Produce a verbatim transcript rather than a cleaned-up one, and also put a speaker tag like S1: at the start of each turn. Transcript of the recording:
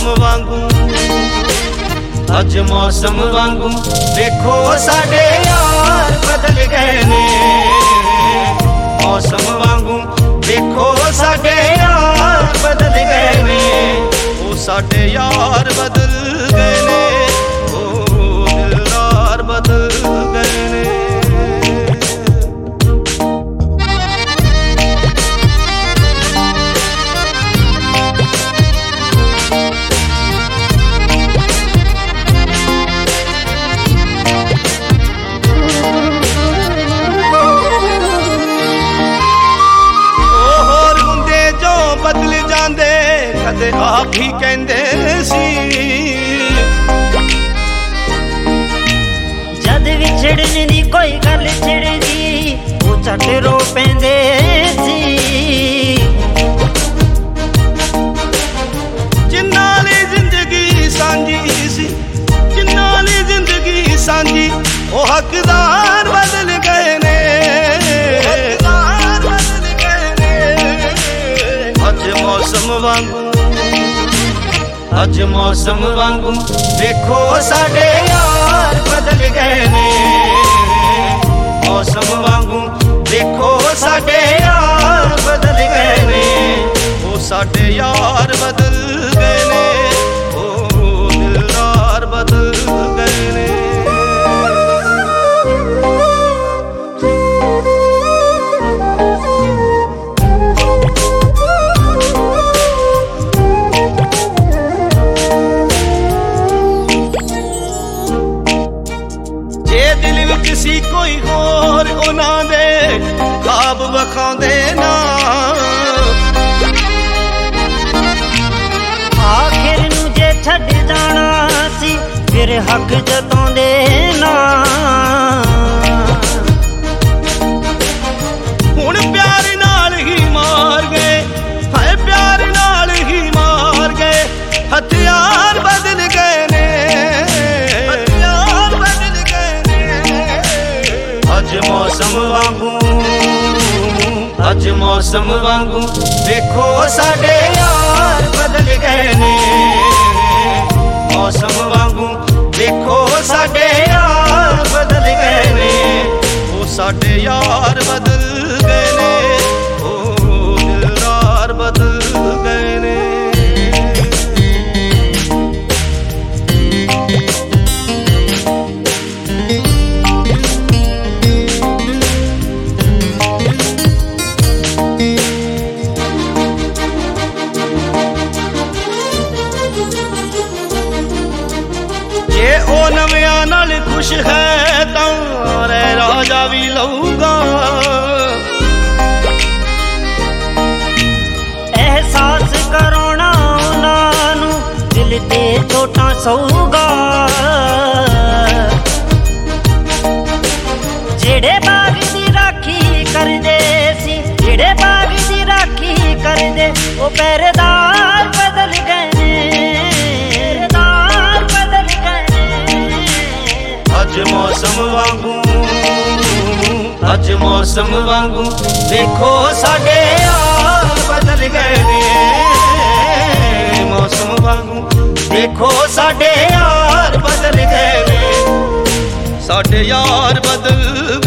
S1: मौसम वांगू अज मौसम वांगू देखो साडे यार बदल गए ने। मौसम वांगू देखो साडे यार बदल गए ने। ओ साडे यार बदल गए ने, ओ दिलदार बदल गए ने। बदल जांदे कदे आप ही कहंदे सी,
S2: जद विछड़ने दी कोई गल छिड़दी वो झट रो पैंदे सी।
S1: जिन्नां ली जिंदगी सांझी सी, जिन्नां ली जिंदगी सांझी ओ हकदार बदल गए ने। मौसम वांगू अज मौसम वांगू देखो साडे यार बदल गए ने। मौसम वांगू देखो साडे यार बदल गए ने। ओ साडे यार बदल गए ने, ओ दिलदार बदल गए ने। किसी कोई होर उन्हां दे ख्वाब वखांदे ना,
S2: आखिर नू जे छड़ जाना सी फिर हक जतांदे ना।
S1: हुण प्यार नाल ही मार गए, हाय प्यार नाल ही मार गए। हथियार बदल गए ने, अज मौसम वांगू अज मौसम वांगू देखो साडे यार बदल गए ने। मौसम वांगू देखो साडे यार बदल गए ने। ओ साडे यार बदल गए ने, ओ दिलदार बदल गए ने। जे ओ नव्यां नाल खुश है तां रै राजा भी लऊगा।
S2: एहसास कराउणा उन्हां नूं दिल ते चोटां सऊगा। जेड़े बाग दी राखी करदे सी, जेड़े बाग दी राखी करदे ओ पहरेदार बदल गए ने।
S1: अज मौसम वांगू अज मौसम वांगू देखो साडे यार बदल गए ने। मौसम वांगू देखो साडे यार बदल गए ने। साडे यार बदल